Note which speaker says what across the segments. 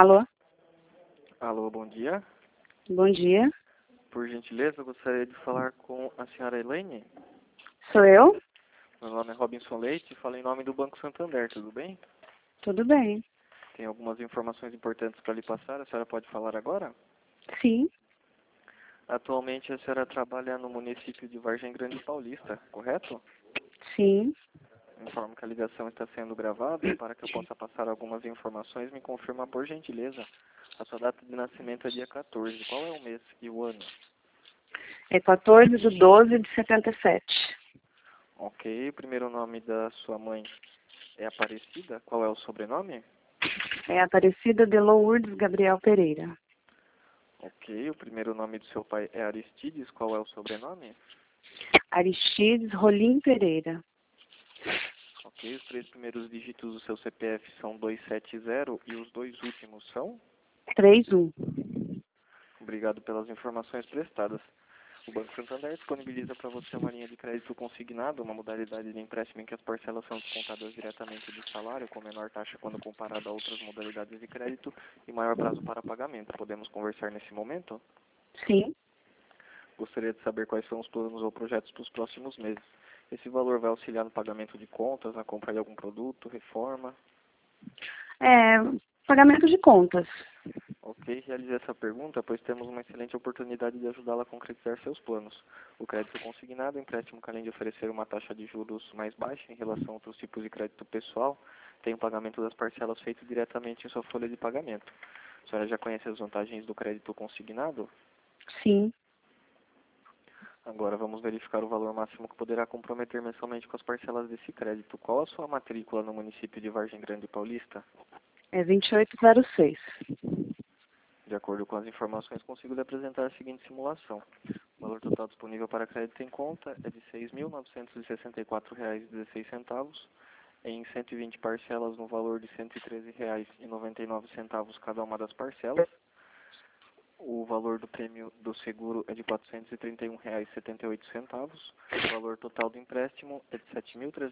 Speaker 1: Alô?
Speaker 2: Alô, bom dia.
Speaker 1: Bom dia.
Speaker 2: Por gentileza, eu gostaria de falar com a senhora Elaine.
Speaker 1: Sou eu?
Speaker 2: Meu nome é Robinson Leite e falo em nome do Banco Santander, tudo bem?
Speaker 1: Tudo bem.
Speaker 2: Tem algumas informações importantes para lhe passar, a senhora pode falar agora?
Speaker 1: Sim,
Speaker 2: Atualmente a senhora trabalha no município de Vargem Grande Paulista, correto?
Speaker 1: sim.
Speaker 2: Informo que a ligação está sendo gravada e para que eu possa passar algumas informações, me confirma por gentileza. A sua data de nascimento é dia 14. Qual é o mês e o ano?
Speaker 1: É 14/12/77.
Speaker 2: Ok, o primeiro nome da sua mãe é Aparecida. Qual é o sobrenome?
Speaker 1: É Aparecida de Lourdes Gabriel Pereira.
Speaker 2: Ok, o primeiro nome do seu pai é Aristides. Qual é o sobrenome?
Speaker 1: Aristides Rolim Pereira.
Speaker 2: Ok, os três primeiros dígitos do seu CPF são 270 e os dois últimos são?
Speaker 1: 31.
Speaker 2: Obrigado pelas informações prestadas. O Banco Santander disponibiliza para você uma linha de crédito consignado, uma modalidade de empréstimo em que as parcelas são descontadas diretamente do salário, com menor taxa quando comparado a outras modalidades de crédito e maior prazo para pagamento. Podemos conversar nesse momento?
Speaker 1: Sim.
Speaker 2: Gostaria de saber quais são os planos ou projetos para os próximos meses. Esse valor vai auxiliar no pagamento de contas, na compra de algum produto, reforma?
Speaker 1: É, pagamento de contas.
Speaker 2: Ok, realize essa pergunta, pois temos uma excelente oportunidade de ajudá-la a concretizar seus planos. O crédito consignado, empréstimo que além de oferecer uma taxa de juros mais baixa em relação a outros tipos de crédito pessoal, tem o pagamento das parcelas feito diretamente em sua folha de pagamento. A senhora já conhece as vantagens do crédito consignado?
Speaker 1: Sim.
Speaker 2: Agora vamos verificar o valor máximo que poderá comprometer mensalmente com as parcelas desse crédito. Qual a sua matrícula no município de Vargem Grande Paulista?
Speaker 1: É 2806.
Speaker 2: De acordo com as informações, consigo lhe apresentar a seguinte simulação. O valor total disponível para crédito em conta é de R$ 6.964,16, em 120 parcelas no valor de R$ 113,99 cada uma das parcelas. O valor do prêmio do seguro é de R$ 431,78. O valor total do empréstimo é de R$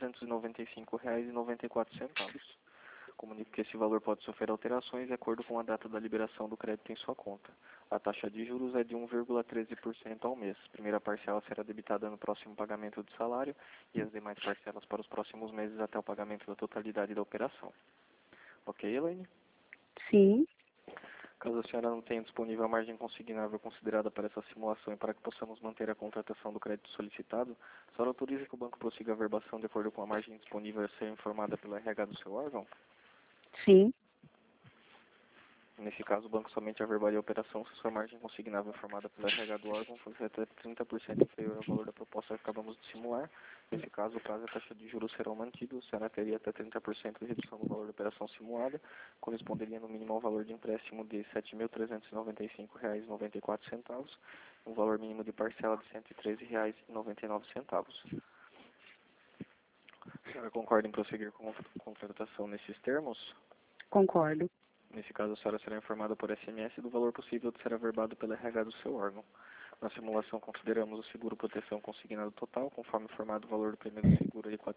Speaker 2: 7.395,94. Comunico que esse valor pode sofrer alterações de acordo com a data da liberação do crédito em sua conta. A taxa de juros é de 1,13% ao mês. A primeira parcela será debitada no próximo pagamento do salário e as demais parcelas para os próximos meses até o pagamento da totalidade da operação. Ok, Elaine?
Speaker 1: Sim.
Speaker 2: Caso a senhora não tenha disponível a margem consignável considerada para essa simulação e para que possamos manter a contratação do crédito solicitado, a senhora autoriza que o banco prossiga a verbação de acordo com a margem disponível a ser informada pelo RH do seu órgão?
Speaker 1: Sim.
Speaker 2: Nesse caso, o banco somente averbaria a operação se sua margem consignável informada pelo RH do órgão fosse até 30% inferior ao valor da proposta que acabamos de simular. Nesse caso, o prazo e a taxa de juros serão mantidos, a senhora teria até 30% de redução no valor da operação simulada, corresponderia no mínimo ao valor de empréstimo de R$ 7.395,94, um valor mínimo de parcela de R$ 113,99. A senhora concorda em prosseguir com a contratação nesses termos?
Speaker 1: Concordo.
Speaker 2: Nesse caso, a senhora será informada por SMS do valor possível de ser averbado pela RH do seu órgão. Na simulação, consideramos o seguro proteção consignado total, conforme informado o valor do prêmio do seguro de R$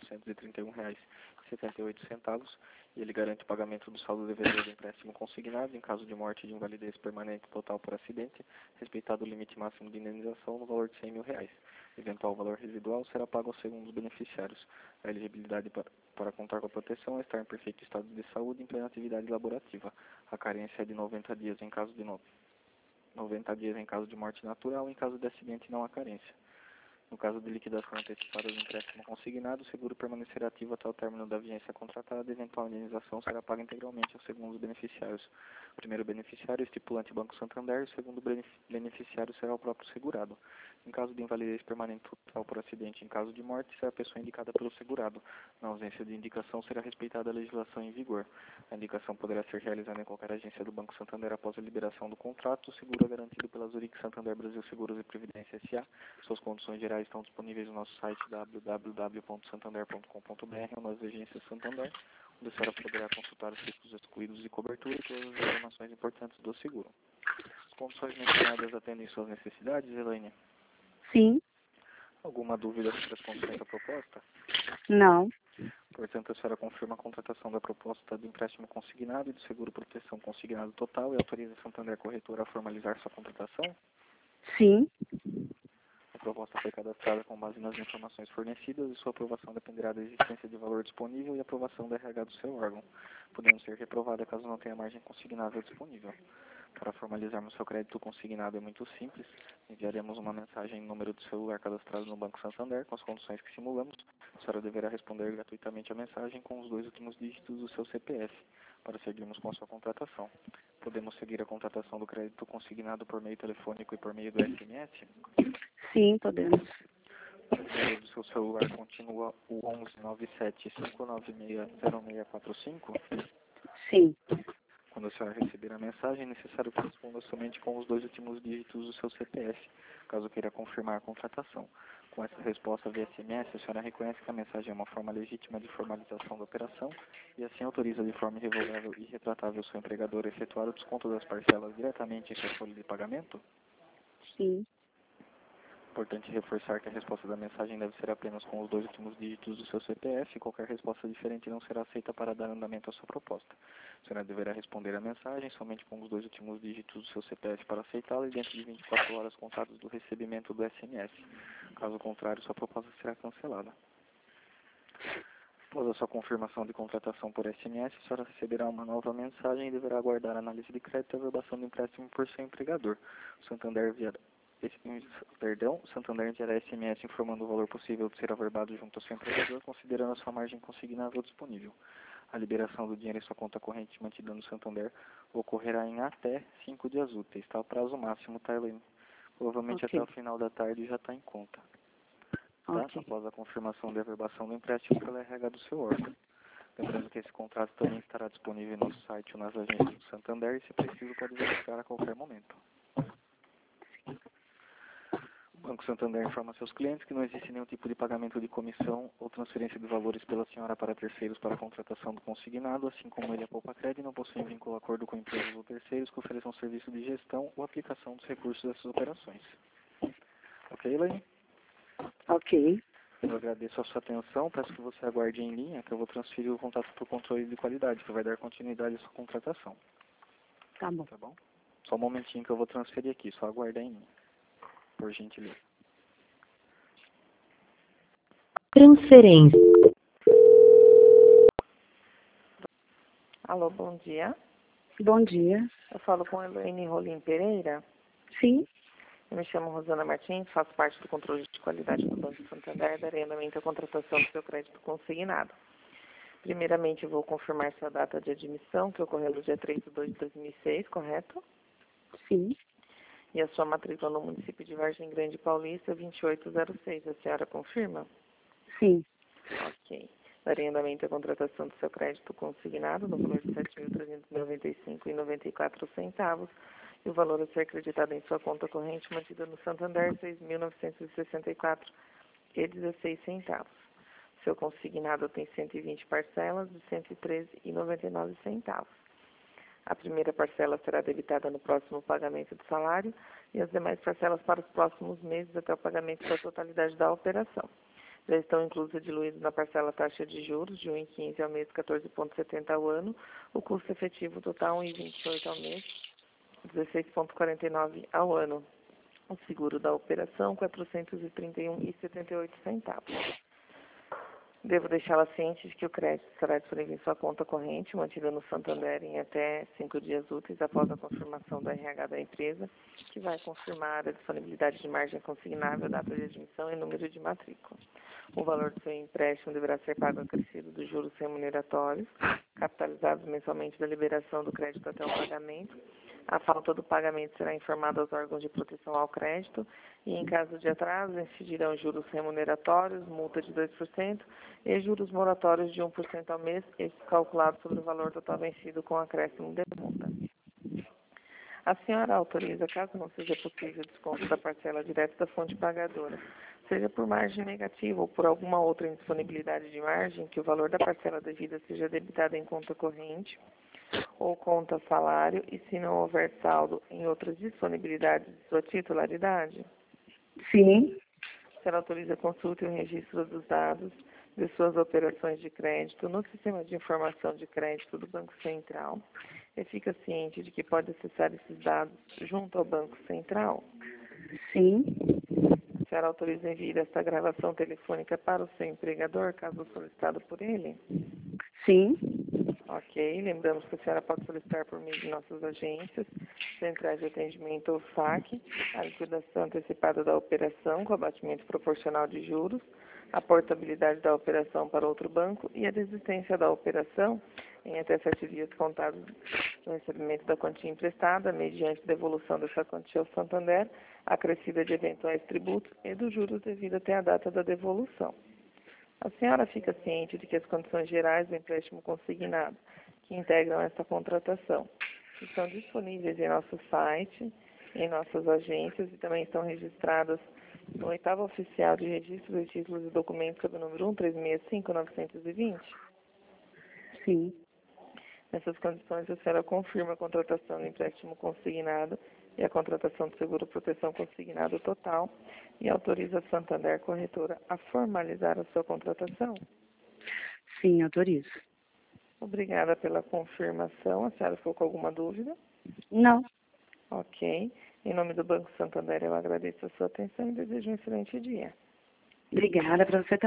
Speaker 2: 431,78, e ele garante o pagamento do saldo devedor do empréstimo consignado em caso de morte de invalidez permanente total por acidente, respeitado o limite máximo de indenização no valor de R$ 100.000. Eventual valor residual será pago aos segundos beneficiários. A elegibilidade para contar com a proteção é estar em perfeito estado de saúde e em plena atividade laborativa. A carência é de 90 dias em caso de 90 dias em caso de morte natural, em caso de acidente não há carência. No caso de liquidação antecipada do empréstimo consignado, o seguro permanecerá ativo até o término da vigência contratada e eventual indenização será paga integralmente aos segundos beneficiários. O primeiro beneficiário é o estipulante Banco Santander, o segundo beneficiário será o próprio segurado. Em caso de invalidez permanente total por acidente, em caso de morte, será a pessoa indicada pelo segurado. Na ausência de indicação, será respeitada a legislação em vigor. A indicação poderá ser realizada em qualquer agência do Banco Santander após a liberação do contrato. O seguro é garantido pela Zurich Santander Brasil Seguros e Previdência S.A. Suas condições gerais estão disponíveis no nosso site www.santander.com.br ou nas agências Santander, onde a senhora poderá consultar os riscos excluídos e cobertura e todas as informações importantes do seguro. As condições mencionadas atendem suas necessidades, Elaine?
Speaker 1: Sim.
Speaker 2: Alguma dúvida sobre as condições da proposta?
Speaker 1: Não.
Speaker 2: Portanto, a senhora confirma a contratação da proposta do empréstimo consignado e do seguro proteção consignado total e autoriza a Santander Corretora a formalizar sua contratação?
Speaker 1: Sim.
Speaker 2: A proposta foi cadastrada com base nas informações fornecidas e sua aprovação dependerá da existência de valor disponível e aprovação da RH do seu órgão, podendo ser reprovada caso não tenha margem consignável disponível. Para formalizarmos seu crédito consignado é muito simples. Enviaremos uma mensagem em número de celular cadastrado no Banco Santander com as condições que simulamos. A senhora deverá responder gratuitamente a mensagem com os 2 últimos dígitos do seu CPF para seguirmos com a sua contratação. Podemos seguir a contratação do crédito consignado por meio telefônico e por meio do SMS?
Speaker 1: Sim, podemos.
Speaker 2: O número do seu celular continua o 1197-596-0645?
Speaker 1: Sim.
Speaker 2: Quando a senhora receber a mensagem, é necessário que responda somente com os 2 últimos dígitos do seu CPF, caso queira confirmar a contratação. Com essa resposta via SMS, a senhora reconhece que a mensagem é uma forma legítima de formalização da operação e assim autoriza de forma irrevogável e retratável o seu empregador a efetuar o desconto das parcelas diretamente em sua folha de pagamento?
Speaker 1: Sim.
Speaker 2: Importante reforçar que a resposta da mensagem deve ser apenas com os 2 últimos dígitos do seu CPF e qualquer resposta diferente não será aceita para dar andamento à sua proposta. A senhora deverá responder a mensagem somente com os 2 últimos dígitos do seu CPF para aceitá-la e dentro de 24 horas contadas do recebimento do SMS. Caso contrário, sua proposta será cancelada. Após a sua confirmação de contratação por SMS, a senhora receberá uma nova mensagem e deverá aguardar a análise de crédito e a averbação do empréstimo por seu empregador. O Santander enviará SMS informando o valor possível de ser averbado junto ao seu empregador, considerando a sua margem consignável disponível. A liberação do dinheiro em sua conta corrente mantida no Santander ocorrerá em até 5 dias úteis, tá? O prazo máximo, tá, Elaine? Provavelmente
Speaker 1: Ok.
Speaker 2: até o final da tarde já está em conta. Tá?
Speaker 1: Ok.
Speaker 2: Após a confirmação da averbação do empréstimo pela RH do seu órgão. Lembrando que esse contrato também estará disponível no site ou nas agências do Santander e, se preciso, pode verificar a qualquer momento. O Banco Santander informa seus clientes que não existe nenhum tipo de pagamento de comissão ou transferência de valores pela senhora para terceiros para a contratação do consignado, assim como ele, a Poupa-Cred, não possui vínculo de acordo com empresas ou terceiros que ofereçam serviço de gestão ou aplicação dos recursos dessas operações. Ok, Elaine?
Speaker 1: Ok.
Speaker 2: Eu agradeço a sua atenção, peço que você aguarde em linha, que eu vou transferir o contato para o controle de qualidade, que vai dar continuidade à sua contratação.
Speaker 1: Tá bom.
Speaker 2: Tá bom? Só um momentinho que eu vou transferir aqui, só aguardar em linha, por gentileza.
Speaker 3: Transferência.
Speaker 4: Alô, bom dia.
Speaker 1: Bom dia.
Speaker 4: Eu falo com a Elaine Rolim Pereira.
Speaker 1: Sim.
Speaker 4: Eu me chamo Rosana Martins, faço parte do controle de qualidade do Banco Santander, darei andamento à contratação do seu crédito consignado. Primeiramente, eu vou confirmar sua data de admissão, que ocorreu no dia 3 de 2 de 2006, correto?
Speaker 1: Sim.
Speaker 4: E a sua matrícula no município de Vargem Grande Paulista, 2806. A senhora confirma?
Speaker 1: Sim.
Speaker 4: Ok. Darei andamento à contratação do seu crédito consignado no valor de R$ 7.395,94 e o valor a ser acreditado em sua conta corrente mantida no Santander, R$ 6.964,16. Seu consignado tem 120 parcelas de R$ 113,99. A primeira parcela será debitada no próximo pagamento do salário e as demais parcelas para os próximos meses até o pagamento da totalidade da operação. Já estão inclusas diluídos na parcela taxa de juros de 1,15 ao mês, 14,70 ao ano, o custo efetivo total 1,28 ao mês, 16,49 ao ano. O seguro da operação, R$ 431,78. Devo deixá-la ciente de que o crédito será disponível em sua conta corrente, mantida no Santander em até 5 dias úteis após a confirmação da RH da empresa, que vai confirmar a disponibilidade de margem consignável, data de admissão e número de matrícula. O valor do seu empréstimo deverá ser pago acrescido dos juros remuneratórios, capitalizados mensalmente da liberação do crédito até o pagamento. A falta do pagamento será informada aos órgãos de proteção ao crédito e, em caso de atraso, incidirão juros remuneratórios, multa de 2% e juros moratórios de 1% ao mês, estes calculados sobre o valor total vencido com acréscimo de multa. A senhora autoriza, caso não seja possível o desconto da parcela direto da fonte pagadora, seja por margem negativa ou por alguma outra indisponibilidade de margem, que o valor da parcela devida seja debitado em conta corrente ou conta salário e, se não houver saldo, em outras disponibilidades de sua titularidade?
Speaker 1: Sim.
Speaker 4: A senhora autoriza a consulta e o registro dos dados de suas operações de crédito no sistema de informação de crédito do Banco Central e fica ciente de que pode acessar esses dados junto ao Banco Central?
Speaker 1: Sim.
Speaker 4: A senhora autoriza o envio desta gravação telefônica para o seu empregador, caso solicitado por ele?
Speaker 1: Sim.
Speaker 4: Ok. Lembramos que a senhora pode solicitar por meio de nossas agências, centrais de atendimento ou SAC, a liquidação antecipada da operação com abatimento proporcional de juros, a portabilidade da operação para outro banco e a desistência da operação em até 7 dias contados no recebimento da quantia emprestada, mediante devolução dessa quantia ao Santander, acrescida de eventuais tributos e dos juros devido até a data da devolução. A senhora fica ciente de que as condições gerais do empréstimo consignado que integram esta contratação estão disponíveis em nosso site, em nossas agências e também estão registradas no 8º Oficial de Registro de Títulos e Documentos, sob o número 1365920?
Speaker 1: Sim.
Speaker 4: Nessas condições, a senhora confirma a contratação do empréstimo consignado e a contratação do seguro-proteção consignado total e autoriza a Santander Corretora a formalizar a sua contratação?
Speaker 1: Sim, autorizo.
Speaker 4: Obrigada pela confirmação. A senhora ficou com alguma dúvida?
Speaker 1: Não.
Speaker 4: Ok. Em nome do Banco Santander, eu agradeço a sua atenção e desejo um excelente dia.
Speaker 1: Obrigada para você também.